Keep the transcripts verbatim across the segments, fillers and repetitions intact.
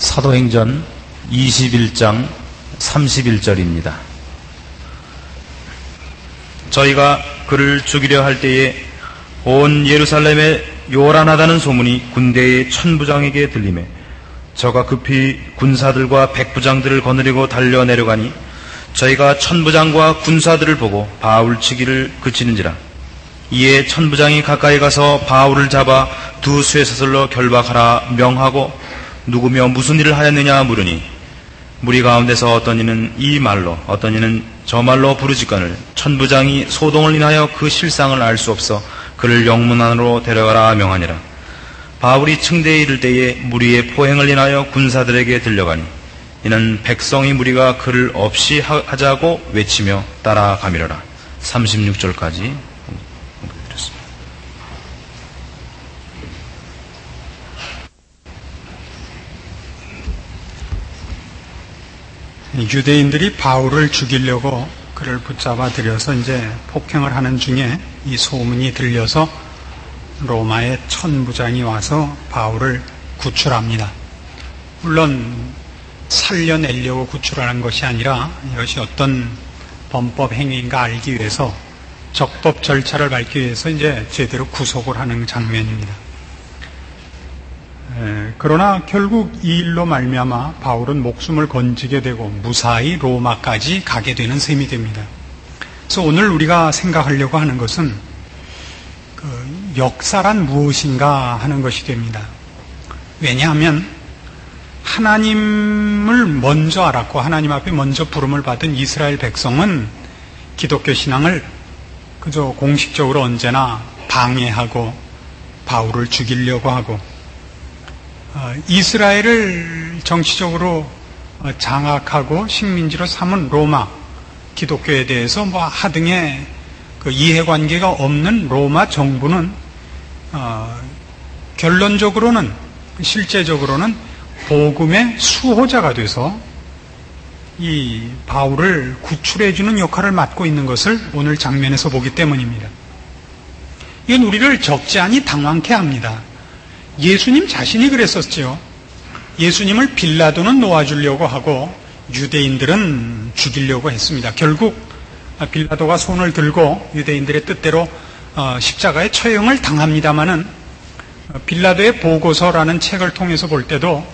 사도행전 이십일 장 삼십일 절입니다. 저희가 그를 죽이려 할 때에 온 예루살렘에 요란하다는 소문이 군대의 천부장에게 들리매 저가 급히 군사들과 백부장들을 거느리고 달려 내려가니 저희가 천부장과 군사들을 보고 바울 치기를 그치는지라. 이에 천부장이 가까이 가서 바울을 잡아 두 쇠사슬로 결박하라 명하고 누구며 무슨 일을 하였느냐 물으니 무리 가운데서 어떤 이는 이 말로 어떤 이는 저 말로 부르짖거늘 천부장이 소동을 인하여 그 실상을 알 수 없어 그를 영문 안으로 데려가라 명하니라. 바울이 층대에 이를 때에 무리의 포행을 인하여 군사들에게 들려가니 이는 백성의 무리가 그를 없이 하자고 외치며 따라가미러라. 삼십육 절까지 공부드렸습니다. 유대인들이 바울을 죽이려고 그를 붙잡아 들여서 이제 폭행을 하는 중에 이 소문이 들려서 로마의 천부장이 와서 바울을 구출합니다. 물론 살려내려고 구출하는 것이 아니라 이것이 어떤 범법 행위인가 알기 위해서 적법 절차를 밟기 위해서 이제 제대로 구속을 하는 장면입니다. 에, 그러나 결국 이 일로 말미암아 바울은 목숨을 건지게 되고 무사히 로마까지 가게 되는 셈이 됩니다. 그래서 오늘 우리가 생각하려고 하는 것은 그 역사란 무엇인가 하는 것이 됩니다. 왜냐하면 하나님을 먼저 알았고 하나님 앞에 먼저 부름을 받은 이스라엘 백성은 기독교 신앙을 그저 공식적으로 언제나 방해하고 바울을 죽이려고 하고 이스라엘을 정치적으로 장악하고 식민지로 삼은 로마 기독교에 대해서 뭐 하등의 그 이해관계가 없는 로마 정부는 어, 결론적으로는 실제적으로는 복음의 수호자가 돼서 이 바울을 구출해주는 역할을 맡고 있는 것을 오늘 장면에서 보기 때문입니다. 이건 우리를 적지 않이 당황케 합니다. 예수님 자신이 그랬었죠. 예수님을 빌라도는 놓아주려고 하고 유대인들은 죽이려고 했습니다. 결국 빌라도가 손을 들고 유대인들의 뜻대로 십자가에 처형을 당합니다마는 빌라도의 보고서라는 책을 통해서 볼 때도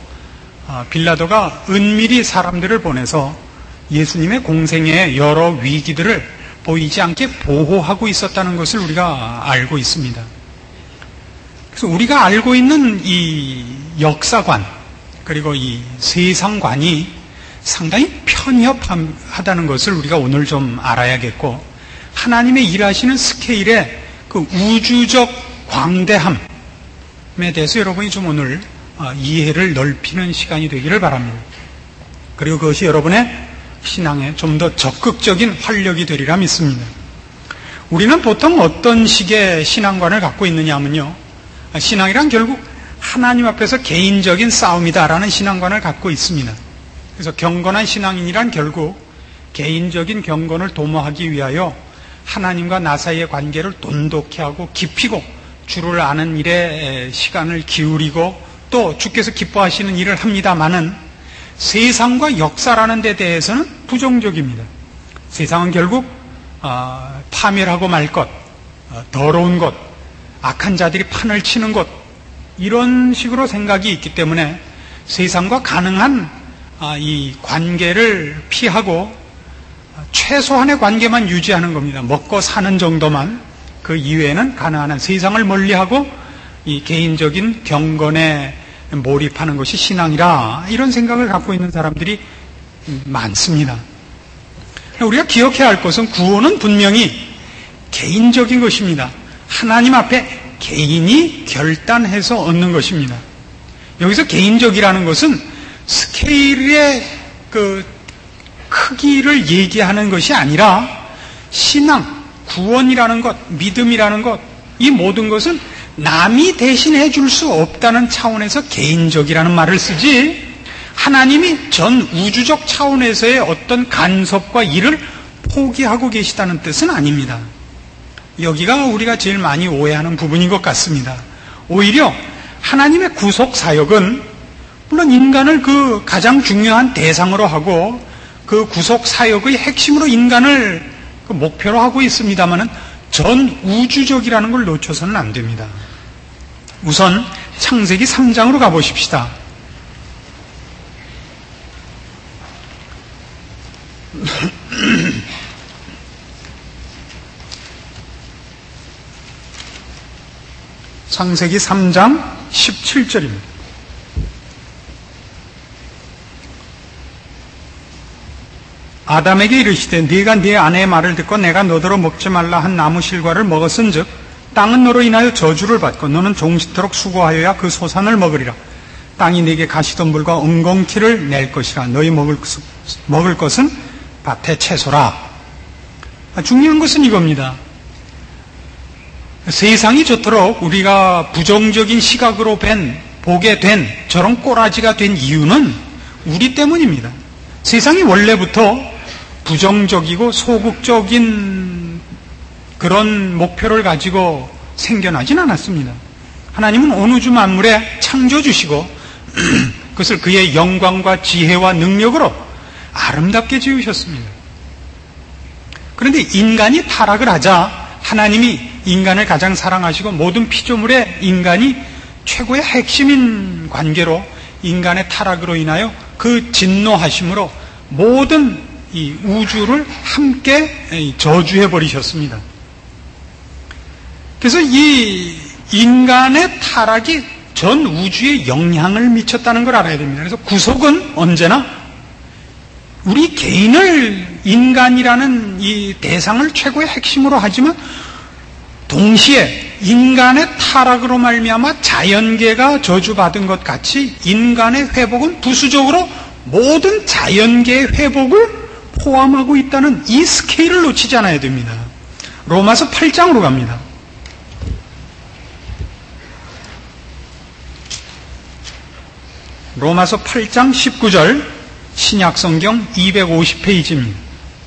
빌라도가 은밀히 사람들을 보내서 예수님의 공생의 여러 위기들을 보이지 않게 보호하고 있었다는 것을 우리가 알고 있습니다. 그래서 우리가 알고 있는 이 역사관 그리고 이 세상관이 상당히 편협하다는 것을 우리가 오늘 좀 알아야겠고 하나님의 일하시는 스케일의 그 우주적 광대함에 대해서 여러분이 좀 오늘 이해를 넓히는 시간이 되기를 바랍니다. 그리고 그것이 여러분의 신앙에 좀 더 적극적인 활력이 되리라 믿습니다. 우리는 보통 어떤 식의 신앙관을 갖고 있느냐 하면요, 신앙이란 결국 하나님 앞에서 개인적인 싸움이다라는 신앙관을 갖고 있습니다. 그래서 경건한 신앙인이란 결국 개인적인 경건을 도모하기 위하여 하나님과 나 사이의 관계를 돈독히 하고 깊이고 주를 아는 일에 시간을 기울이고 또 주께서 기뻐하시는 일을 합니다마는 세상과 역사라는 데 대해서는 부정적입니다. 세상은 결국 어, 파멸하고 말 것, 어, 더러운 것, 악한 자들이 판을 치는 것 이런 식으로 생각이 있기 때문에 세상과 가능한 아, 이 관계를 피하고 최소한의 관계만 유지하는 겁니다. 먹고 사는 정도만, 그 이외에는 가능한 한 세상을 멀리하고 이 개인적인 경건에 몰입하는 것이 신앙이라 이런 생각을 갖고 있는 사람들이 많습니다. 우리가 기억해야 할 것은 구원은 분명히 개인적인 것입니다. 하나님 앞에 개인이 결단해서 얻는 것입니다. 여기서 개인적이라는 것은 스케일의 그 크기를 얘기하는 것이 아니라 신앙, 구원이라는 것, 믿음이라는 것, 이 모든 것은 남이 대신해 줄 수 없다는 차원에서 개인적이라는 말을 쓰지 하나님이 전 우주적 차원에서의 어떤 간섭과 일을 포기하고 계시다는 뜻은 아닙니다. 여기가 우리가 제일 많이 오해하는 부분인 것 같습니다. 오히려 하나님의 구속 사역은 물론 인간을 그 가장 중요한 대상으로 하고 그 구속 사역의 핵심으로 인간을 그 목표로 하고 있습니다만은 전 우주적이라는 걸 놓쳐서는 안 됩니다. 우선 창세기 삼 장으로 가보십시다. 창세기 삼 장 십칠 절입니다. 아담에게 이르시되 네가 네 아내의 말을 듣고 내가 너더러 먹지 말라 한 나무 실과를 먹었은즉 땅은 너로 인하여 저주를 받고 너는 종식토록 수고하여야 그 소산을 먹으리라. 땅이 네게 가시덤불과 엉겅퀴를 낼 것이라. 너희 먹을, 먹을 것은 밭의 채소라. 중요한 것은 이겁니다. 세상이 좋도록 우리가 부정적인 시각으로 뵌, 보게 된 저런 꼬라지가 된 이유는 우리 때문입니다. 세상이 원래부터 부정적이고 소극적인 그런 목표를 가지고 생겨나진 않았습니다. 하나님은 온 우주 만물에 창조주시고 그것을 그의 영광과 지혜와 능력으로 아름답게 지으셨습니다. 그런데 인간이 타락을 하자 하나님이 인간을 가장 사랑하시고 모든 피조물에 인간이 최고의 핵심인 관계로 인간의 타락으로 인하여 그 진노하심으로 모든 이 우주를 함께 저주해 버리셨습니다. 그래서 이 인간의 타락이 전 우주에 영향을 미쳤다는 걸 알아야 됩니다. 그래서 구속은 언제나 우리 개인을 인간이라는 이 대상을 최고의 핵심으로 하지만 동시에 인간의 타락으로 말미암아 자연계가 저주받은 것 같이 인간의 회복은 부수적으로 모든 자연계의 회복을 포함하고 있다는 이 스케일을 놓치지 않아야 됩니다. 로마서 팔 장으로 갑니다. 로마서 팔 장 십구 절 신약성경 이백오십 페이지입니다.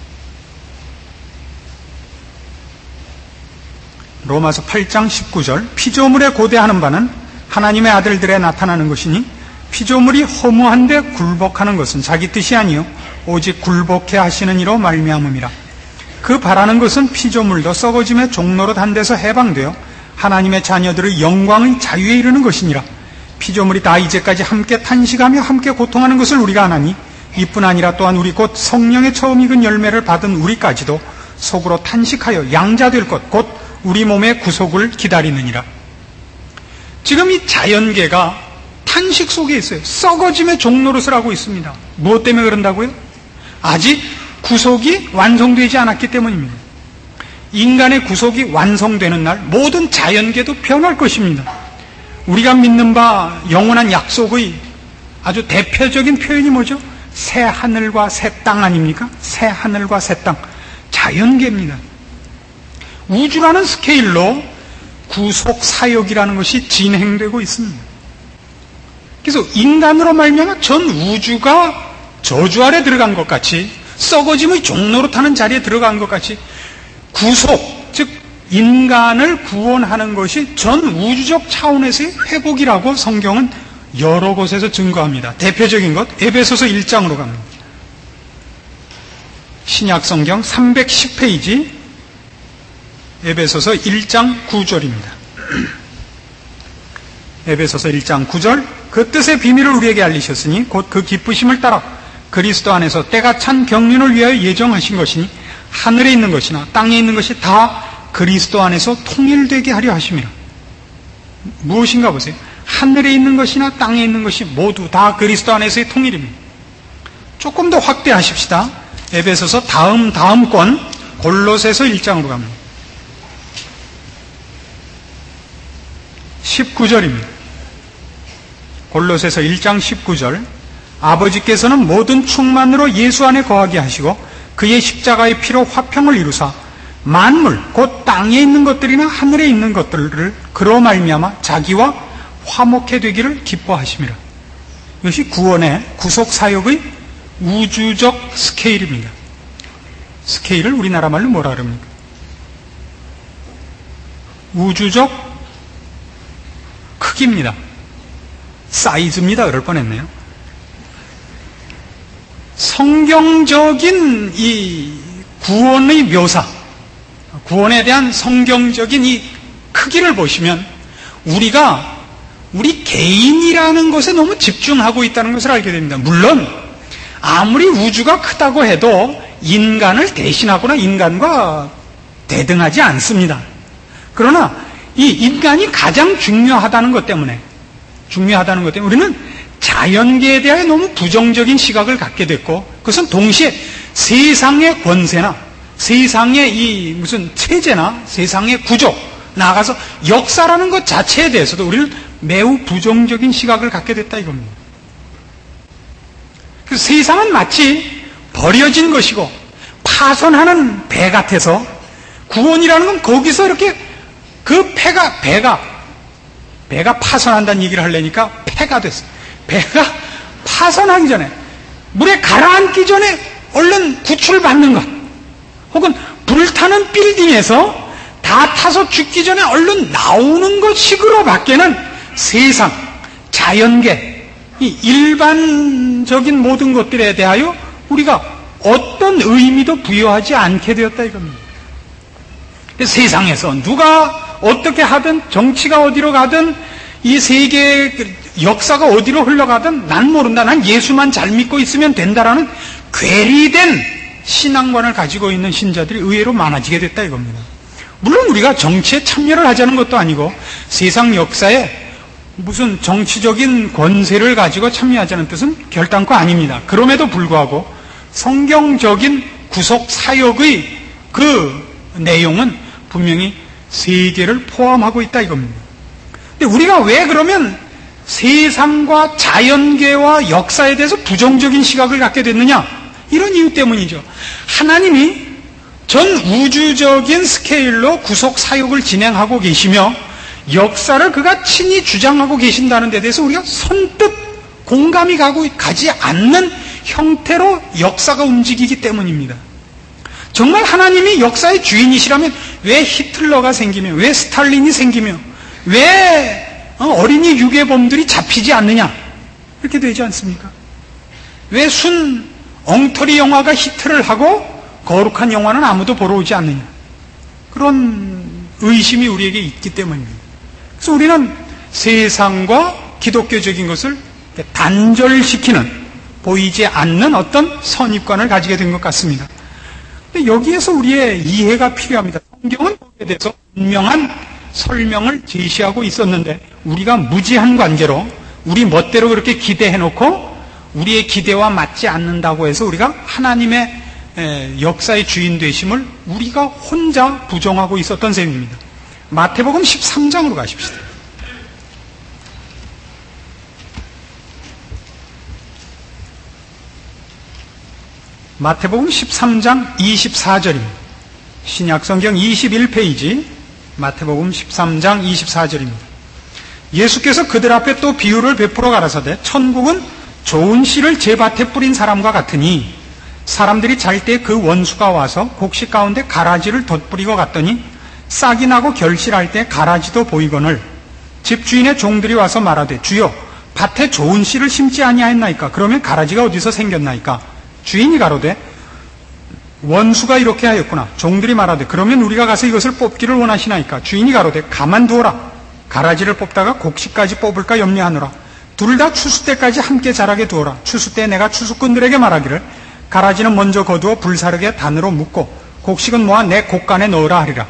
로마서 팔 장 십구 절 피조물에 고대하는 바는 하나님의 아들들에 나타나는 것이니 피조물이 허무한데 굴복하는 것은 자기 뜻이 아니요 오직 굴복해 하시는 이로 말미암음이라. 그 바라는 것은 피조물도 썩어짐의 종로로 단 데서 해방되어 하나님의 자녀들의 영광의 자유에 이르는 것이니라. 피조물이 다 이제까지 함께 탄식하며 함께 고통하는 것을 우리가 아나니 이뿐 아니라 또한 우리 곧 성령의 처음 익은 열매를 받은 우리까지도 속으로 탄식하여 양자될 것 곧 우리 몸의 구속을 기다리느니라. 지금 이 자연계가 탄식 속에 있어요. 썩어짐의 종노릇을 하고 있습니다. 무엇 때문에 그런다고요? 아직 구속이 완성되지 않았기 때문입니다. 인간의 구속이 완성되는 날 모든 자연계도 변할 것입니다. 우리가 믿는 바 영원한 약속의 아주 대표적인 표현이 뭐죠? 새 하늘과 새 땅 아닙니까? 새 하늘과 새 땅. 자연계입니다. 우주라는 스케일로 구속 사역이라는 것이 진행되고 있습니다. 그래서 인간으로 말미암아 전 우주가 저주 아래 들어간 것 같이 썩어짐의 종로로 타는 자리에 들어간 것 같이 구속, 즉 인간을 구원하는 것이 전 우주적 차원에서의 회복이라고 성경은 여러 곳에서 증거합니다. 대표적인 것 에베소서 일 장으로 갑니다. 신약성경 삼백십 페이지 에베소서 일 장 구 절입니다. 에베소서 일 장 구 절 그 뜻의 비밀을 우리에게 알리셨으니 곧 그 기쁘심을 따라 그리스도 안에서 때가 찬 경륜을 위하여 예정하신 것이니 하늘에 있는 것이나 땅에 있는 것이 다 그리스도 안에서 통일되게 하려 하심이라. 무엇인가 보세요. 하늘에 있는 것이나 땅에 있는 것이 모두 다 그리스도 안에서의 통일입니다. 조금 더 확대하십시다. 에베소서 다음 다음 권 골로새서 일 장으로 갑니다. 십구 절입니다. 골로새서 일 장 십구 절 아버지께서는 모든 충만으로 예수 안에 거하게 하시고 그의 십자가의 피로 화평을 이루사 만물 곧 땅에 있는 것들이나 하늘에 있는 것들을 그로 말미암아 자기와 화목해 되기를 기뻐하심이라. 이것이 구원의 구속사역의 우주적 스케일입니다. 스케일을 우리나라 말로 뭐라 그럽니까? 우주적 크기입니다. 사이즈입니다. 그럴 뻔했네요. 성경적인 이 구원의 묘사, 구원에 대한 성경적인 이 크기를 보시면 우리가 우리 개인이라는 것에 너무 집중하고 있다는 것을 알게 됩니다. 물론 아무리 우주가 크다고 해도 인간을 대신하거나 인간과 대등하지 않습니다. 그러나 이 인간이 가장 중요하다는 것 때문에 중요하다는 것 때문에 우리는 자연계에 대해 너무 부정적인 시각을 갖게 됐고, 그것은 동시에 세상의 권세나 세상의 이 무슨 체제나 세상의 구조, 나아가서 역사라는 것 자체에 대해서도 우리는 매우 부정적인 시각을 갖게 됐다 이겁니다. 그래서 세상은 마치 버려진 것이고 파손하는 배 같아서, 구원이라는 건 거기서 이렇게 그 배가 배가 배가 파손한다는 얘기를 하려니까 폐가 됐어요. 배가 파손하기 전에, 물에 가라앉기 전에 얼른 구출받는 것, 혹은 불타는 빌딩에서 다 타서 죽기 전에 얼른 나오는 것식으로 밖에는 세상, 자연계, 이 일반적인 모든 것들에 대하여 우리가 어떤 의미도 부여하지 않게 되었다 이겁니다. 세상에서 누가 어떻게 하든, 정치가 어디로 가든, 이 세계의 역사가 어디로 흘러가든 난 모른다, 난 예수만 잘 믿고 있으면 된다라는 괴리된 신앙관을 가지고 있는 신자들이 의외로 많아지게 됐다 이겁니다. 물론 우리가 정치에 참여를 하자는 것도 아니고 세상 역사에 무슨 정치적인 권세를 가지고 참여하자는 뜻은 결단코 아닙니다. 그럼에도 불구하고 성경적인 구속 사역의 그 내용은 분명히 세계를 포함하고 있다 이겁니다. 근데 우리가 왜 그러면 세상과 자연계와 역사에 대해서 부정적인 시각을 갖게 됐느냐? 이런 이유 때문이죠. 하나님이 전 우주적인 스케일로 구속 사역을 진행하고 계시며 역사를 그가 친히 주장하고 계신다는 데 대해서 우리가 선뜻 공감이 가고 가지 않는 형태로 역사가 움직이기 때문입니다. 정말 하나님이 역사의 주인이시라면 왜 히틀러가 생기며, 왜 스탈린이 생기며, 왜 어린이 유괴범들이 잡히지 않느냐? 이렇게 되지 않습니까? 왜 순 엉터리 영화가 히트를 하고 거룩한 영화는 아무도 보러 오지 않느냐? 그런 의심이 우리에게 있기 때문입니다. 그래서 우리는 세상과 기독교적인 것을 단절시키는, 보이지 않는 어떤 선입관을 가지게 된 것 같습니다. 근데 여기에서 우리의 이해가 필요합니다. 성경은 거기에 대해서 분명한 설명을 제시하고 있었는데 우리가 무지한 관계로 우리 멋대로 그렇게 기대해놓고 우리의 기대와 맞지 않는다고 해서 우리가 하나님의 역사의 주인 되심을 우리가 혼자 부정하고 있었던 셈입니다. 마태복음 십삼 장으로 가십시다. 마태복음 십삼 장 이십사 절입니다. 신약성경 이십일 페이지 마태복음 십삼 장 이십사 절입니다. 예수께서 그들 앞에 또 비유를 베풀어 가라사대 천국은 좋은 씨를 제 밭에 뿌린 사람과 같으니 사람들이 잘 때 그 원수가 와서 곡식 가운데 가라지를 덧뿌리고 갔더니 싹이 나고 결실할 때 가라지도 보이거늘 집주인의 종들이 와서 말하되 주여 밭에 좋은 씨를 심지 아니하였나이까? 그러면 가라지가 어디서 생겼나이까? 주인이 가로되 원수가 이렇게 하였구나. 종들이 말하되 그러면 우리가 가서 이것을 뽑기를 원하시나이까? 주인이 가로되 가만두어라. 가라지를 뽑다가 곡식까지 뽑을까 염려하노라. 둘 다 추수 때까지 함께 자라게 두어라. 추수 때 내가 추수꾼들에게 말하기를 가라지는 먼저 거두어 불사르게 단으로 묶고 곡식은 모아 내 곡간에 넣으라 하리라.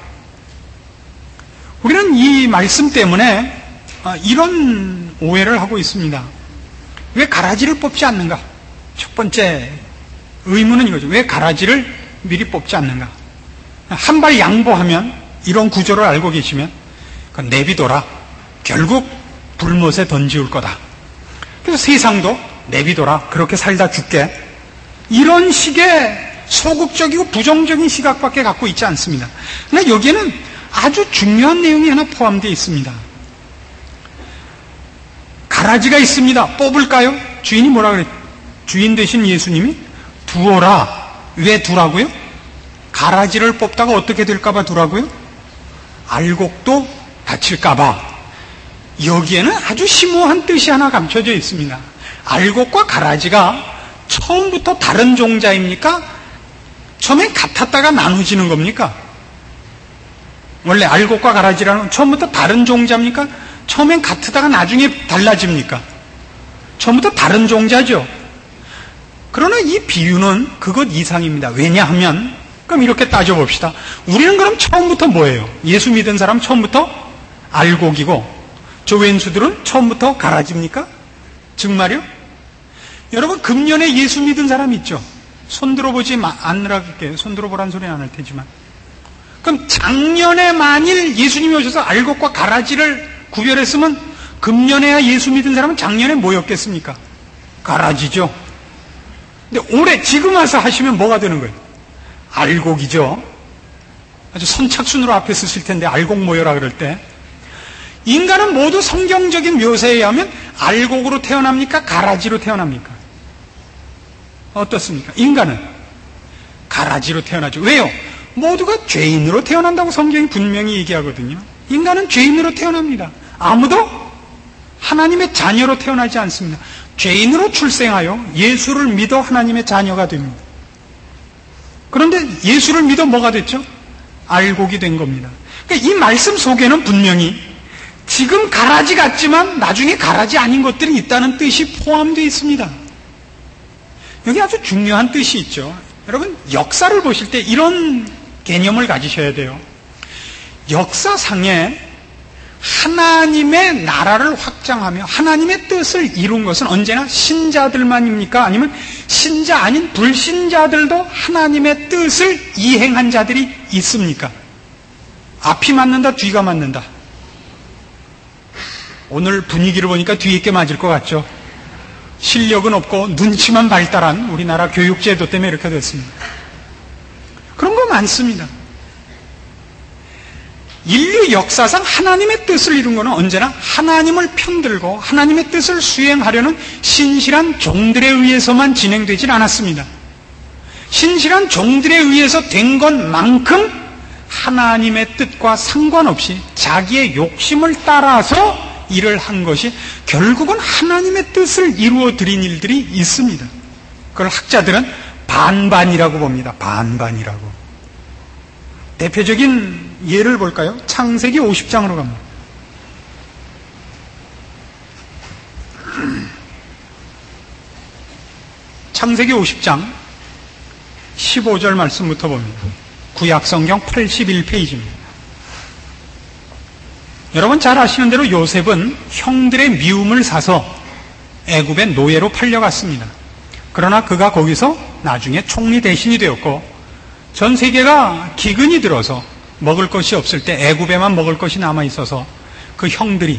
우리는 이 말씀 때문에 이런 오해를 하고 있습니다. 왜 가라지를 뽑지 않는가? 첫 번째 의문은 이거죠. 왜 가라지를 미리 뽑지 않는가? 한 발 양보하면, 이런 구조를 알고 계시면 내비둬라. 결국 불못에 던지울 거다. 그래서 세상도 내비둬라. 그렇게 살다 죽게. 이런 식의 소극적이고 부정적인 시각밖에 갖고 있지 않습니다. 그러나 여기에는 아주 중요한 내용이 하나 포함되어 있습니다. 가라지가 있습니다. 뽑을까요? 주인이 뭐라 그랬죠? 주인 되신 예수님이 두어라. 왜 두라고요? 가라지를 뽑다가 어떻게 될까봐 두라고요? 알곡도 다칠까봐. 여기에는 아주 심오한 뜻이 하나 감춰져 있습니다. 알곡과 가라지가 처음부터 다른 종자입니까? 처음에 같았다가 나눠지는 겁니까? 원래 알곡과 가라지라는 건 처음부터 다른 종자입니까? 처음엔 같다가 나중에 달라집니까? 처음부터 다른 종자죠. 그러나 이 비유는 그것 이상입니다. 왜냐하면 그럼 이렇게 따져봅시다. 우리는 그럼 처음부터 뭐예요? 예수 믿은 사람 처음부터 알곡이고 저 왼수들은 처음부터 가라지입니까? 정말요? 여러분 금년에 예수 믿은 사람 있죠? 손 들어보지 않으라고 할게요. 손 들어보란 소리는 안 할 테지만 그럼 작년에 만일 예수님이 오셔서 알곡과 가라지를 구별했으면 금년에야 예수 믿은 사람은 작년에 뭐였겠습니까? 가라지죠. 근데 올해 지금 와서 하시면 뭐가 되는 거예요? 알곡이죠. 아주 선착순으로 앞에 쓰실 텐데 알곡 모여라 그럴 때 인간은 모두 성경적인 묘사에 의하면 알곡으로 태어납니까? 가라지로 태어납니까? 어떻습니까? 인간은 가라지로 태어나죠. 왜요? 모두가 죄인으로 태어난다고 성경이 분명히 얘기하거든요. 인간은 죄인으로 태어납니다. 아무도 하나님의 자녀로 태어나지 않습니다. 죄인으로 출생하여 예수를 믿어 하나님의 자녀가 됩니다. 그런데 예수를 믿어 뭐가 됐죠? 알곡이 된 겁니다. 그러니까 이 말씀 속에는 분명히 지금 가라지 같지만 나중에 가라지 아닌 것들이 있다는 뜻이 포함되어 있습니다. 여기 아주 중요한 뜻이 있죠. 여러분 역사를 보실 때 이런 개념을 가지셔야 돼요. 역사상에 하나님의 나라를 확장하며 하나님의 뜻을 이룬 것은 언제나 신자들만입니까? 아니면 신자 아닌 불신자들도 하나님의 뜻을 이행한 자들이 있습니까? 앞이 맞는다, 뒤가 맞는다. 오늘 분위기를 보니까 뒤에 있게 맞을 것 같죠? 실력은 없고 눈치만 발달한 우리나라 교육제도 때문에 이렇게 됐습니다. 그런 거 많습니다. 인류 역사상 하나님의 뜻을 이룬 것은 언제나 하나님을 편들고 하나님의 뜻을 수행하려는 신실한 종들에 의해서만 진행되질 않았습니다. 신실한 종들에 의해서 된 것만큼 하나님의 뜻과 상관없이 자기의 욕심을 따라서 일을 한 것이 결국은 하나님의 뜻을 이루어 드린 일들이 있습니다. 그걸 학자들은 반반이라고 봅니다. 반반이라고. 대표적인 예를 볼까요? 창세기 오십 장으로 갑니다. 창세기 오십 장 십오 절 말씀부터 봅니다. 구약성경 팔십일 페이지입니다. 여러분 잘 아시는 대로 요셉은 형들의 미움을 사서 애굽의 노예로 팔려갔습니다. 그러나 그가 거기서 나중에 총리 대신이 되었고 전 세계가 기근이 들어서 먹을 것이 없을 때 애굽에만 먹을 것이 남아 있어서 그 형들이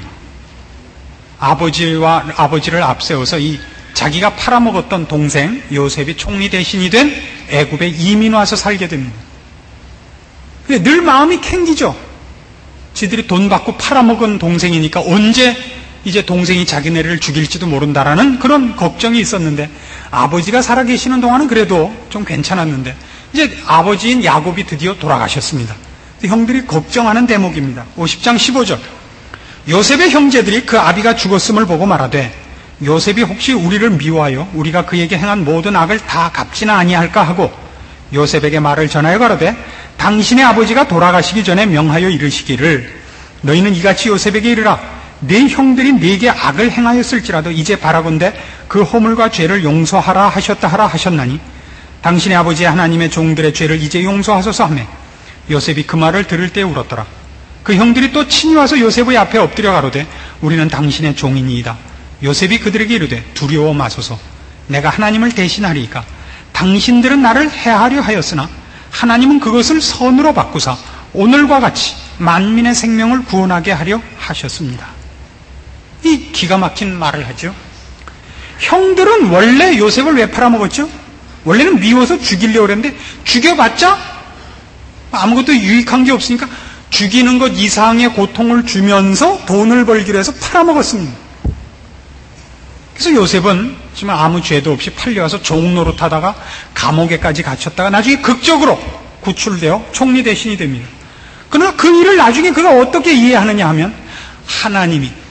아버지와 아버지를 앞세워서 이 자기가 팔아먹었던 동생 요셉이 총리 대신이 된 애굽에 이민 와서 살게 됩니다. 근데 늘 마음이 캥기죠. 지들이 돈 받고 팔아먹은 동생이니까 언제 이제 동생이 자기네를 죽일지도 모른다라는 그런 걱정이 있었는데 아버지가 살아계시는 동안은 그래도 좀 괜찮았는데 이제 아버지인 야곱이 드디어 돌아가셨습니다. 형들이 걱정하는 대목입니다. 오십 장 십오 절 요셉의 형제들이 그 아비가 죽었음을 보고 말하되 요셉이 혹시 우리를 미워하여 우리가 그에게 행한 모든 악을 다 갚지나 아니할까 하고 요셉에게 말을 전하여 가로되 당신의 아버지가 돌아가시기 전에 명하여 이르시기를 너희는 이같이 요셉에게 이르라 네 형들이 네게 악을 행하였을지라도 이제 바라건대 그 허물과 죄를 용서하라 하셨다 하라 하셨나니 당신의 아버지의 하나님의 종들의 죄를 이제 용서하소서 하매 요셉이 그 말을 들을 때 울었더라. 그 형들이 또 친히 와서 요셉의 앞에 엎드려 가로되 우리는 당신의 종이니이다. 요셉이 그들에게 이르되 두려워 마소서 내가 하나님을 대신하리이까 당신들은 나를 해하려 하였으나 하나님은 그것을 선으로 바꾸사 오늘과 같이 만민의 생명을 구원하게 하려 하셨습니다. 이 기가 막힌 말을 하죠. 형들은 원래 요셉을 왜 팔아먹었죠? 원래는 미워서 죽이려고 했는데 죽여봤자 아무것도 유익한 게 없으니까 죽이는 것 이상의 고통을 주면서 돈을 벌기로 해서 팔아먹었습니다. 그래서 요셉은 정말 아무 죄도 없이 팔려와서 종노릇하다가 감옥에까지 갇혔다가 나중에 극적으로 구출되어 총리 대신이 됩니다. 그러나 그 일을 나중에 그가 어떻게 이해하느냐 하면 하나님이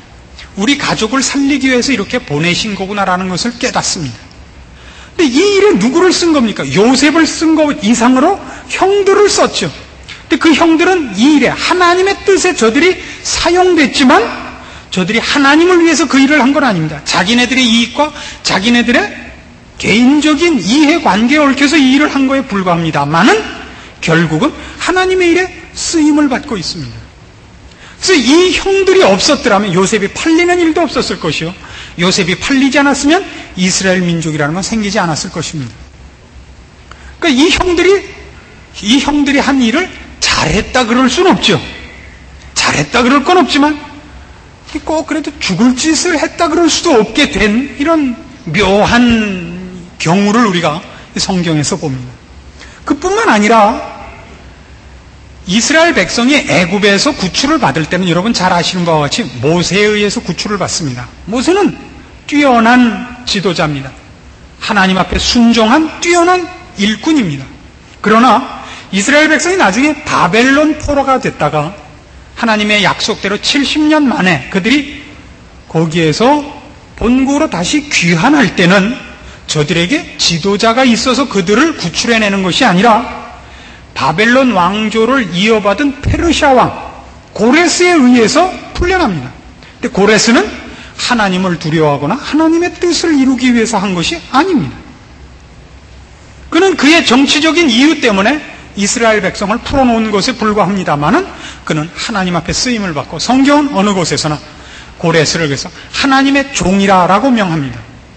우리 가족을 살리기 위해서 이렇게 보내신 거구나라는 것을 깨닫습니다. 근데 이 일에 누구를 쓴 겁니까? 요셉을 쓴 것 이상으로 형들을 썼죠. 근데 그 형들은 이 일에 하나님의 뜻에 저들이 사용됐지만 저들이 하나님을 위해서 그 일을 한 건 아닙니다. 자기네들의 이익과 자기네들의 개인적인 이해관계에 얽혀서 이 일을 한 거에 불과합니다만은 결국은 하나님의 일에 쓰임을 받고 있습니다. 그래서 이 형들이 없었더라면 요셉이 팔리는 일도 없었을 것이요, 요셉이 팔리지 않았으면 이스라엘 민족이라는 건 생기지 않았을 것입니다. 그러니까 이 형들이 이 형들이 한 일을 잘했다 그럴 수는 없죠. 잘했다 그럴 건 없지만 꼭 그래도 죽을 짓을 했다 그럴 수도 없게 된 이런 묘한 경우를 우리가 성경에서 봅니다. 그뿐만 아니라 이스라엘 백성이 애굽에서 구출을 받을 때는 여러분 잘 아시는 바와 같이 모세에 의해서 구출을 받습니다. 모세는 뛰어난 지도자입니다. 하나님 앞에 순종한 뛰어난 일꾼입니다. 그러나 이스라엘 백성이 나중에 바벨론 포로가 됐다가 하나님의 약속대로 칠십 년 만에 그들이 거기에서 본국으로 다시 귀환할 때는 저들에게 지도자가 있어서 그들을 구출해내는 것이 아니라 바벨론 왕조를 이어받은 페르시아 왕 고레스에 의해서 풀려납니다. 근데 고레스는 하나님을 두려워하거나 하나님의 뜻을 이루기 위해서 한 것이 아닙니다. 그는 그의 정치적인 이유 때문에 이스라엘 백성을 풀어놓은 것에 불과합니다만은 그는 하나님 앞에 쓰임을 받고 성경은 어느 곳에서나 고레스를 그래서 하나님의 종이라라고 명합니다.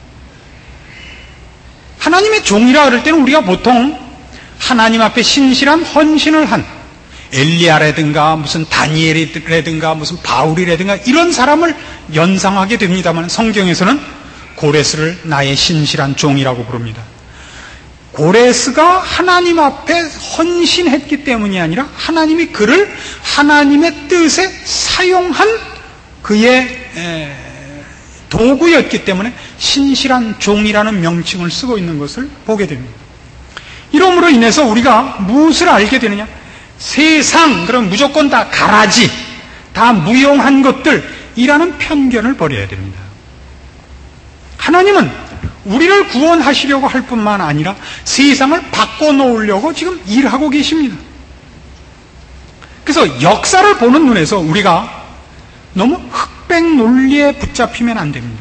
하나님의 종이라 그럴 때는 우리가 보통 하나님 앞에 신실한 헌신을 한 엘리야라든가 무슨 다니엘이라든가 무슨 바울이라든가 이런 사람을 연상하게 됩니다만 성경에서는 고레스를 나의 신실한 종이라고 부릅니다. 고레스가 하나님 앞에 헌신했기 때문이 아니라 하나님이 그를 하나님의 뜻에 사용한 그의 도구였기 때문에 신실한 종이라는 명칭을 쓰고 있는 것을 보게 됩니다. 이러므로 인해서 우리가 무엇을 알게 되느냐? 세상, 그럼 무조건 다 가라지, 다 무용한 것들이라는 편견을 버려야 됩니다. 하나님은 우리를 구원하시려고 할 뿐만 아니라 세상을 바꿔놓으려고 지금 일하고 계십니다. 그래서 역사를 보는 눈에서 우리가 너무 흑백 논리에 붙잡히면 안 됩니다.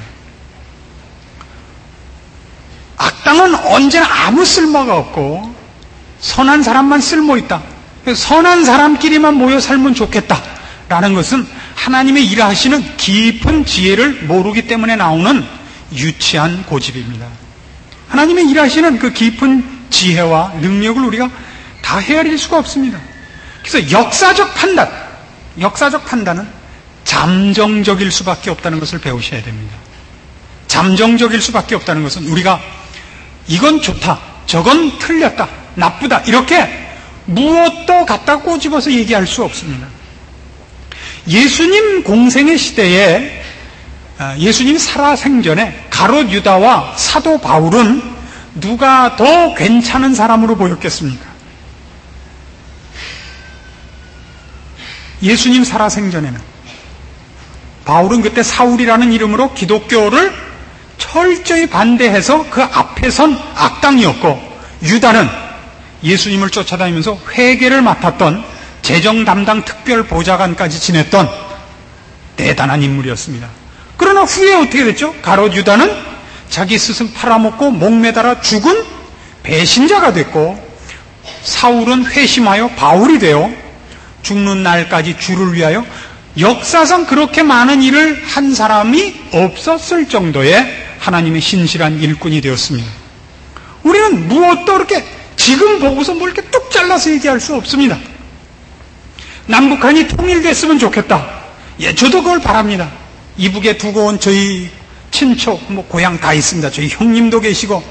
악당은 언제나 아무 쓸모가 없고 선한 사람만 쓸모있다. 선한 사람끼리만 모여 살면 좋겠다라는 것은 하나님의 일하시는 깊은 지혜를 모르기 때문에 나오는 유치한 고집입니다. 하나님의 일하시는 그 깊은 지혜와 능력을 우리가 다 헤아릴 수가 없습니다. 그래서 역사적 판단, 역사적 판단은 잠정적일 수밖에 없다는 것을 배우셔야 됩니다. 잠정적일 수밖에 없다는 것은 우리가 이건 좋다, 저건 틀렸다, 나쁘다 이렇게 무엇도 갖다 꼬집어서 얘기할 수 없습니다. 예수님 공생의 시대에 예수님 살아생전에 가롯 유다와 사도 바울은 누가 더 괜찮은 사람으로 보였겠습니까? 예수님 살아생전에는 바울은 그때 사울이라는 이름으로 기독교를 철저히 반대해서 그 앞에 선 악당이었고, 유다는 예수님을 쫓아다니면서 회계를 맡았던 재정 담당 특별 보좌관까지 지냈던 대단한 인물이었습니다. 그러나 후에 어떻게 됐죠? 가롯 유다는 자기 스승 팔아먹고 목매달아 죽은 배신자가 됐고, 사울은 회심하여 바울이 되어 죽는 날까지 주를 위하여 역사상 그렇게 많은 일을 한 사람이 없었을 정도의 하나님의 신실한 일꾼이 되었습니다. 우리는 무엇도 그렇게 지금 보고서 뭐 이렇게 뚝 잘라서 얘기할 수 없습니다. 남북한이 통일됐으면 좋겠다. 예, 저도 그걸 바랍니다. 이북에 두고 온 저희 친척, 뭐 고향 다 있습니다. 저희 형님도 계시고.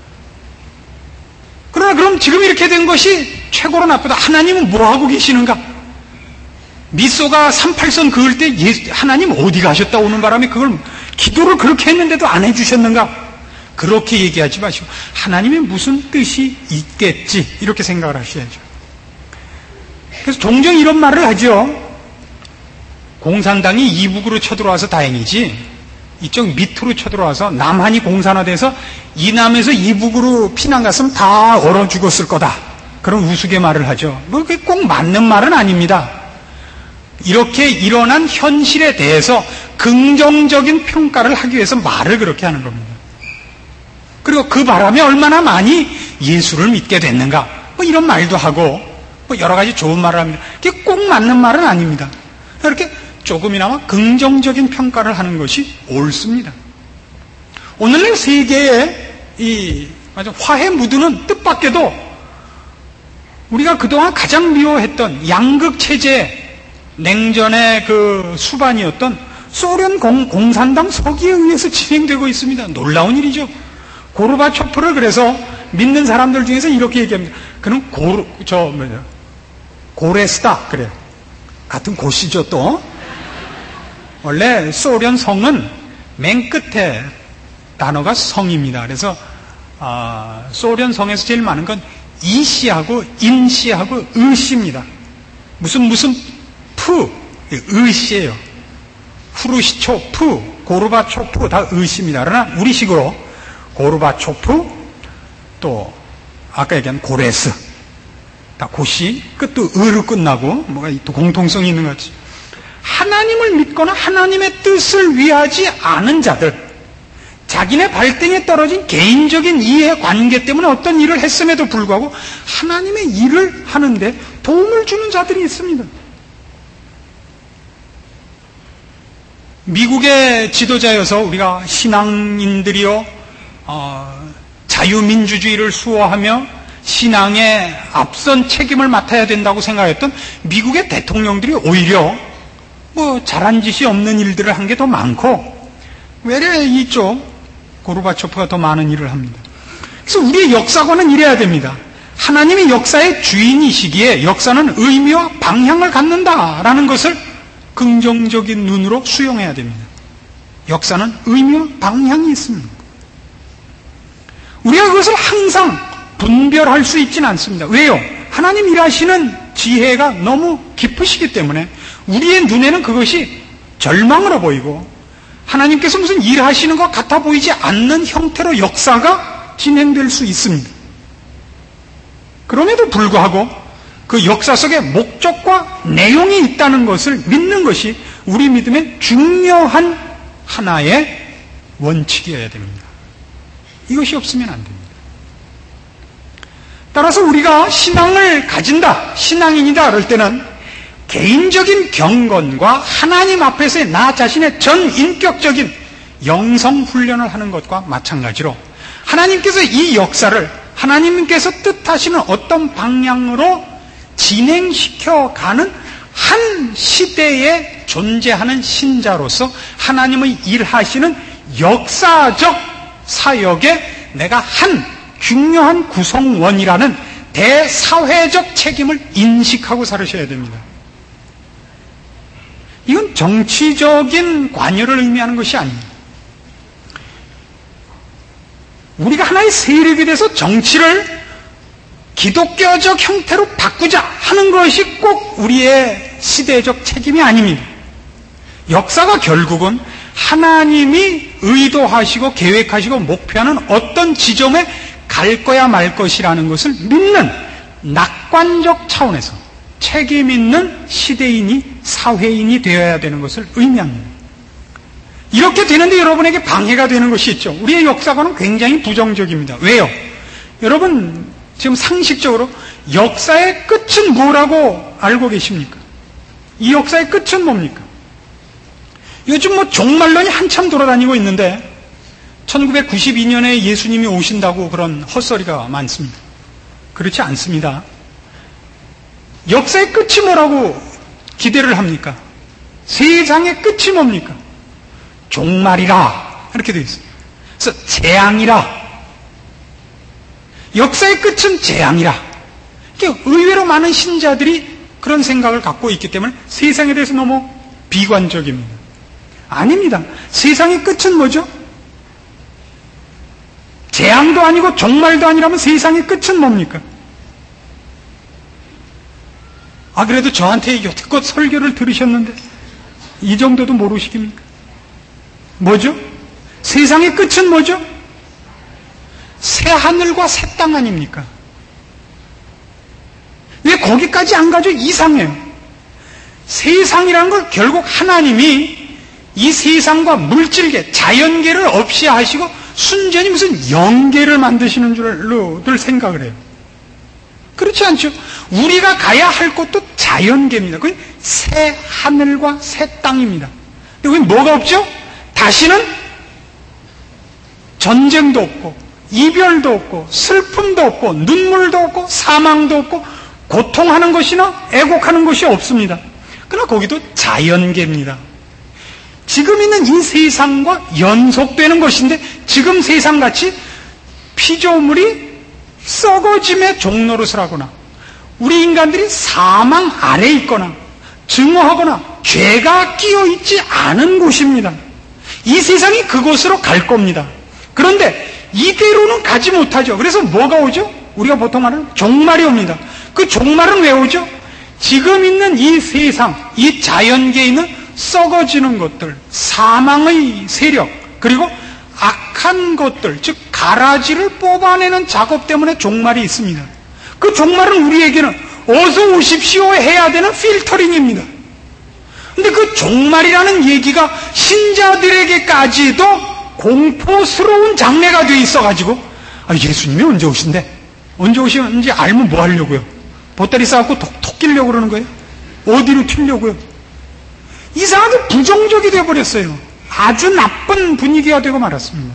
그러나 그럼 지금 이렇게 된 것이 최고로 나쁘다. 하나님은 뭐 하고 계시는가? 미소가 삼팔선 그을 때 예, 하나님 어디 가셨다 오는 바람에 그걸 기도를 그렇게 했는데도 안 해주셨는가? 그렇게 얘기하지 마시고 하나님의 무슨 뜻이 있겠지 이렇게 생각을 하셔야죠. 그래서 종종 이런 말을 하죠. 공산당이 이북으로 쳐들어와서 다행이지, 이쪽 밑으로 쳐들어와서 남한이 공산화돼서 이남에서 이북으로 피난 갔으면 다 얼어 죽었을 거다, 그런 우스갯말을 하죠. 뭐 그게 꼭 맞는 말은 아닙니다. 이렇게 일어난 현실에 대해서 긍정적인 평가를 하기 위해서 말을 그렇게 하는 겁니다. 그리고 그 바람에 얼마나 많이 예수를 믿게 됐는가, 뭐 이런 말도 하고 뭐 여러 가지 좋은 말을 합니다. 그게 꼭 맞는 말은 아닙니다. 이렇게 조금이나마 긍정적인 평가를 하는 것이 옳습니다. 오늘날 세계의 이 화해 무드는 뜻밖에도 우리가 그동안 가장 미워했던 양극 체제, 냉전의 그 수반이었던 소련 공, 공산당 서기에 의해서 진행되고 있습니다. 놀라운 일이죠. 고르바초프를 그래서 믿는 사람들 중에서 이렇게 얘기합니다. 그는 고, 저, 뭐냐, 고레스다. 그래요. 같은 고시죠, 또. 원래 소련 성은 맨 끝에 단어가 성입니다. 그래서, 아, 소련 성에서 제일 많은 건 이씨하고 인씨하고 의씨입니다. 무슨, 무슨, 푸, 의씨예요. 후르시초프, 고르바초프 다 의씨입니다. 그러나 우리식으로 고르바초프, 또 아까 얘기한 고레스, 다 고시, 끝도 의로 끝나고 뭐가 또 공통성이 있는 것 같지. 하나님을 믿거나 하나님의 뜻을 위하지 않은 자들, 자기네 발등에 떨어진 개인적인 이해관계 때문에 어떤 일을 했음에도 불구하고 하나님의 일을 하는데 도움을 주는 자들이 있습니다. 미국의 지도자여서 우리가 신앙인들이요, 어, 자유민주주의를 수호하며 신앙에 앞선 책임을 맡아야 된다고 생각했던 미국의 대통령들이 오히려 뭐 잘한 짓이 없는 일들을 한 게 더 많고, 외래 이쪽 고르바초프가 더 많은 일을 합니다. 그래서 우리의 역사관은 이래야 됩니다. 하나님이 역사의 주인이시기에 역사는 의미와 방향을 갖는다라는 것을 긍정적인 눈으로 수용해야 됩니다. 역사는 의미와 방향이 있습니다. 우리가 그것을 항상 분별할 수 있지는 않습니다. 왜요? 하나님 일하시는 지혜가 너무 깊으시기 때문에 우리의 눈에는 그것이 절망으로 보이고, 하나님께서 무슨 일하시는 것 같아 보이지 않는 형태로 역사가 진행될 수 있습니다. 그럼에도 불구하고 그 역사 속에 목적과 내용이 있다는 것을 믿는 것이 우리 믿음의 중요한 하나의 원칙이어야 됩니다. 이것이 없으면 안 됩니다. 따라서 우리가 신앙을 가진다, 신앙인이다 그럴 때는 개인적인 경건과 하나님 앞에서의 나 자신의 전 인격적인 영성 훈련을 하는 것과 마찬가지로 하나님께서 이 역사를 하나님께서 뜻하시는 어떤 방향으로 진행시켜가는 한 시대에 존재하는 신자로서 하나님의 일하시는 역사적 사역에 내가 한 중요한 구성원이라는 대사회적 책임을 인식하고 살으셔야 됩니다. 이건 정치적인 관여를 의미하는 것이 아닙니다. 우리가 하나의 세력이 돼서 정치를 기독교적 형태로 바꾸자 하는 것이 꼭 우리의 시대적 책임이 아닙니다. 역사가 결국은 하나님이 의도하시고 계획하시고 목표하는 어떤 지점에 갈 거야 말 것이라는 것을 믿는 낙관적 차원에서 책임 있는 시대인이, 사회인이 되어야 되는 것을 의미합니다. 이렇게 되는데 여러분에게 방해가 되는 것이 있죠. 우리의 역사관은 굉장히 부정적입니다. 왜요? 여러분 지금 상식적으로 역사의 끝은 뭐라고 알고 계십니까? 이 역사의 끝은 뭡니까? 요즘 뭐 종말론이 한참 돌아다니고 있는데 천구백구십이 년에 예수님이 오신다고 그런 헛소리가 많습니다. 그렇지 않습니다. 역사의 끝이 뭐라고 기대를 합니까? 세상의 끝이 뭡니까? 종말이라 이렇게 되어 있습니다. 그래서 재앙이라, 역사의 끝은 재앙이라. 의외로 많은 신자들이 그런 생각을 갖고 있기 때문에 세상에 대해서 너무 비관적입니다. 아닙니다. 세상의 끝은 뭐죠? 재앙도 아니고 종말도 아니라면 세상의 끝은 뭡니까? 아, 그래도 저한테 여태껏 설교를 들으셨는데 이 정도도 모르시깁니까? 뭐죠? 세상의 끝은 뭐죠? 새 하늘과 새 땅 아닙니까? 왜 거기까지 안 가죠? 이상해요. 세상이라는 걸 결국 하나님이 이 세상과 물질계, 자연계를 없이 하시고 순전히 무슨 영계를 만드시는 줄로들 생각을 해요. 그렇지 않죠? 우리가 가야 할 곳도 자연계입니다. 그게 새 하늘과 새 땅입니다. 근데 왜 뭐가 없죠? 다시는 전쟁도 없고 이별도 없고 슬픔도 없고 눈물도 없고 사망도 없고 고통하는 것이나 애곡하는 것이 없습니다. 그러나 거기도 자연계입니다. 지금 있는 이 세상과 연속되는 것인데 지금 세상같이 피조물이 썩어짐의 종노릇을 하거나 우리 인간들이 사망 아래에 있거나 증오하거나 죄가 끼어있지 않은 곳입니다. 이 세상이 그곳으로 갈 겁니다. 그런데 이대로는 가지 못하죠. 그래서 뭐가 오죠? 우리가 보통 말하는 종말이 옵니다. 그 종말은 왜 오죠? 지금 있는 이 세상, 이 자연계에 있는 썩어지는 것들, 사망의 세력, 그리고 악한 것들, 즉 가라지를 뽑아내는 작업 때문에 종말이 있습니다. 그 종말은 우리에게는 어서 오십시오 해야 되는 필터링입니다. 근데 그 종말이라는 얘기가 신자들에게까지도 공포스러운 장래가 돼 있어가지고 아, 예수님이 언제 오신대? 언제 오시는지 알면 뭐 하려고요? 보따리 싸갖고 톡, 톡 끼려고 그러는 거예요? 어디로 튀려고요? 이상하게 부정적이 되어버렸어요. 아주 나쁜 분위기가 되고 말았습니다.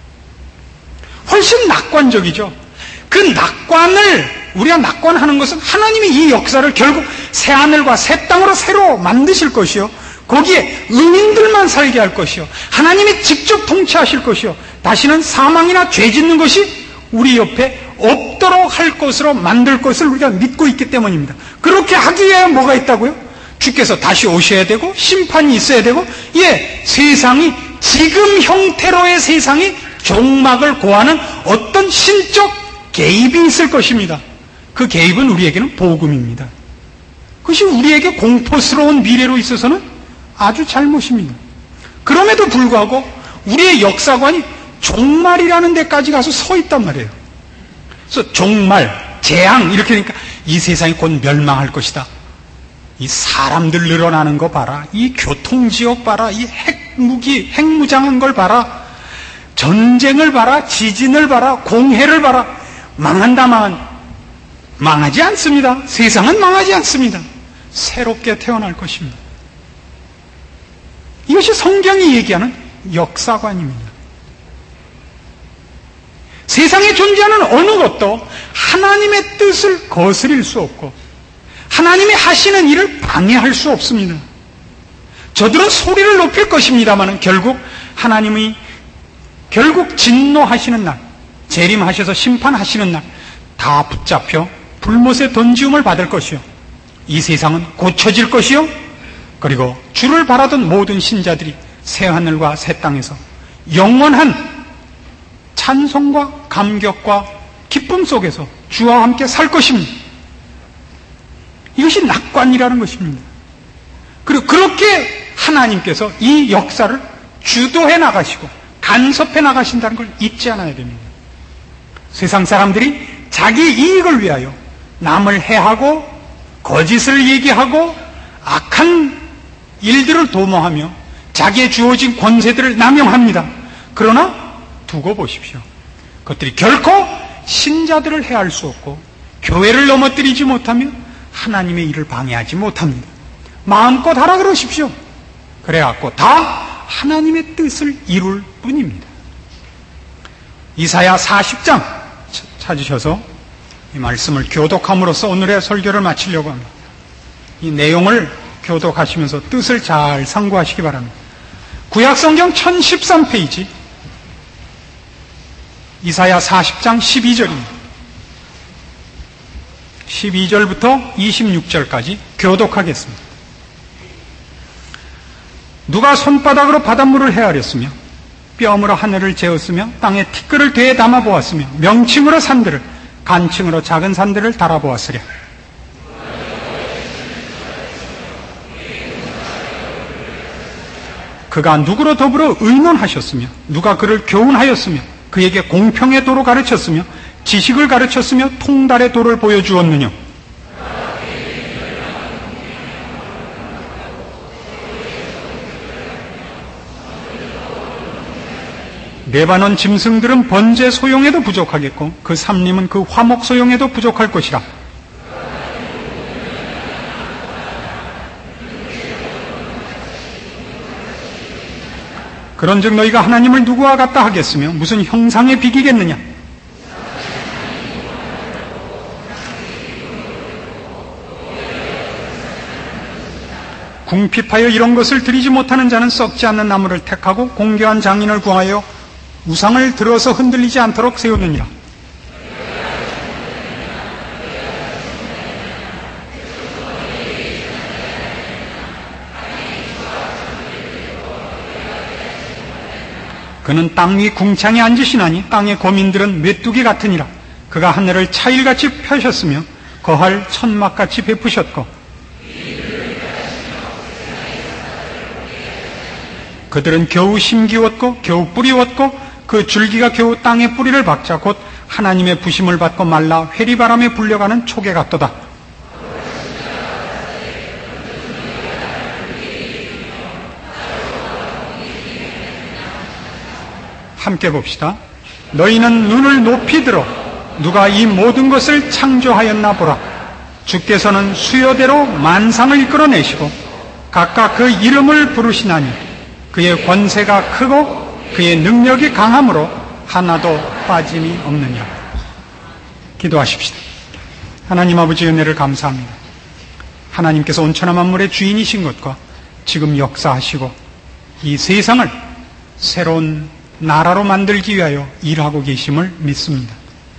훨씬 낙관적이죠. 그 낙관을 우리가 낙관하는 것은 하나님이 이 역사를 결국 새하늘과 새 땅으로 새로 만드실 것이요, 거기에 의인들만 살게 할 것이요, 하나님이 직접 통치하실 것이요, 다시는 사망이나 죄 짓는 것이 우리 옆에 없도록 할 것으로 만들 것을 우리가 믿고 있기 때문입니다. 그렇게 하기 위해 뭐가 있다고요? 주께서 다시 오셔야 되고 심판이 있어야 되고, 예, 세상이 지금 형태로의 세상이 종막을 고하는 어떤 신적 개입이 있을 것입니다. 그 개입은 우리에게는 복음입니다. 그것이 우리에게 공포스러운 미래로 있어서는 아주 잘못입니다. 그럼에도 불구하고 우리의 역사관이 종말이라는 데까지 가서 서 있단 말이에요. 그래서 종말, 재앙 이렇게 되니까 이 세상이 곧 멸망할 것이다. 이 사람들 늘어나는 거 봐라. 이 교통지역 봐라. 이 핵무기, 핵무장한 걸 봐라. 전쟁을 봐라. 지진을 봐라. 공해를 봐라. 망한다, 망한. 망하지 않습니다. 세상은 망하지 않습니다. 새롭게 태어날 것입니다. 이것이 성경이 얘기하는 역사관입니다. 세상에 존재하는 어느 것도 하나님의 뜻을 거스릴 수 없고 하나님이 하시는 일을 방해할 수 없습니다. 저들은 소리를 높일 것입니다만 결국 하나님이 결국 진노하시는 날, 재림하셔서 심판하시는 날 다 붙잡혀 불못에 던지움을 받을 것이요, 이 세상은 고쳐질 것이요, 그리고 주를 바라던 모든 신자들이 새하늘과 새 땅에서 영원한 찬송과 감격과 기쁨 속에서 주와 함께 살 것입니다. 이것이 낙관이라는 것입니다. 그리고 그렇게 하나님께서 이 역사를 주도해 나가시고 간섭해 나가신다는 걸 잊지 않아야 됩니다. 세상 사람들이 자기 이익을 위하여 남을 해하고 거짓을 얘기하고 악한 일들을 도모하며 자기의 주어진 권세들을 남용합니다. 그러나 두고 보십시오. 그것들이 결코 신자들을 해할 수 없고 교회를 넘어뜨리지 못하며 하나님의 일을 방해하지 못합니다. 마음껏 하라 그러십시오. 그래갖고 다 하나님의 뜻을 이룰 뿐입니다. 이사야 사십 장 찾으셔서 이 말씀을 교독함으로써 오늘의 설교를 마치려고 합니다. 이 내용을 교독하시면서 뜻을 잘 상고하시기 바랍니다. 구약성경 천십삼 페이지 이사야 사십 장 십이 절입니다. 십이 절부터 이십육 절까지 교독하겠습니다. 누가 손바닥으로 바닷물을 헤아렸으며 뼘으로 하늘을 재었으며 땅에 티끌을 되에 담아 보았으며 명칭으로 산들을 간칭으로 작은 산들을 달아보았으랴. 그가 누구로 더불어 의논하셨으며 누가 그를 교훈하였으며 그에게 공평의 도로 가르쳤으며 지식을 가르쳤으며 통달의 도를 보여주었느냐. 레바논 짐승들은 번제 소용에도 부족하겠고 그 삼림은 그 화목 소용에도 부족할 것이라. 그런즉 너희가 하나님을 누구와 같다 하겠으며 무슨 형상에 비기겠느냐. 궁핍하여 이런 것을 드리지 못하는 자는 썩지 않는 나무를 택하고 공교한 장인을 구하여 우상을 들어서 흔들리지 않도록 세우느니라. 그는 땅 위 궁창에 앉으시나니 땅의 거민들은 메뚜기 같으니라. 그가 하늘을 차일같이 펴셨으며 거할 천막같이 베푸셨고 그들은 겨우 심기웠고 겨우 뿌리웠고 그 줄기가 겨우 땅에 뿌리를 박자 곧 하나님의 부심을 받고 말라 회리바람에 불려가는 초계 같도다. 함께 봅시다. 너희는 눈을 높이 들어 누가 이 모든 것을 창조하였나 보라. 주께서는 수요대로 만상을 이끌어내시고 각각 그 이름을 부르시나니 그의 권세가 크고 그의 능력이 강함으로 하나도 빠짐이 없느니라. 기도하십시다. 하나님 아버지 은혜를 감사합니다. 하나님께서 온천한 만물의 주인이신 것과 지금 역사하시고 이 세상을 새로운 나라로 만들기 위하여 일하고 계심을 믿습니다.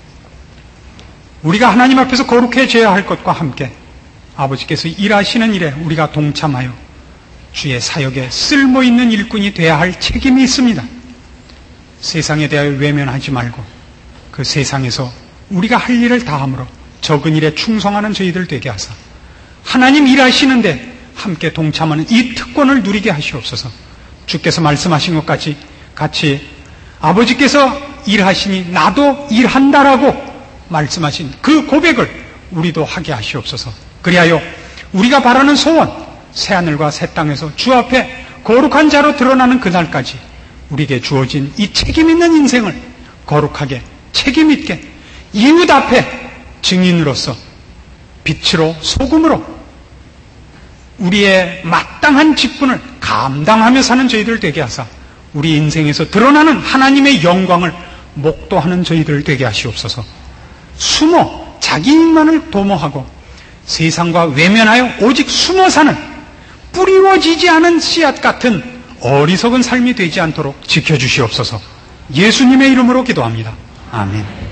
우리가 하나님 앞에서 거룩해져야 할 것과 함께 아버지께서 일하시는 일에 우리가 동참하여 주의 사역에 쓸모있는 일꾼이 되어야 할 책임이 있습니다. 세상에 대하여 외면하지 말고 그 세상에서 우리가 할 일을 다함으로 적은 일에 충성하는 저희들 되게 하사 하나님 일하시는데 함께 동참하는 이 특권을 누리게 하시옵소서. 주께서 말씀하신 것 같이 같이 아버지께서 일하시니 나도 일한다라고 말씀하신 그 고백을 우리도 하게 하시옵소서. 그리하여 우리가 바라는 소원, 새하늘과 새 땅에서 주 앞에 거룩한 자로 드러나는 그날까지 우리에게 주어진 이 책임있는 인생을 거룩하게 책임있게 이웃 앞에 증인으로서 빛으로 소금으로 우리의 마땅한 직분을 감당하며 사는 저희들 되게 하사 우리 인생에서 드러나는 하나님의 영광을 목도하는 저희들 되게 하시옵소서. 숨어 자기 일만을 도모하고 세상과 외면하여 오직 숨어 사는 뿌리워지지 않은 씨앗 같은 어리석은 삶이 되지 않도록 지켜주시옵소서. 예수님의 이름으로 기도합니다. 아멘.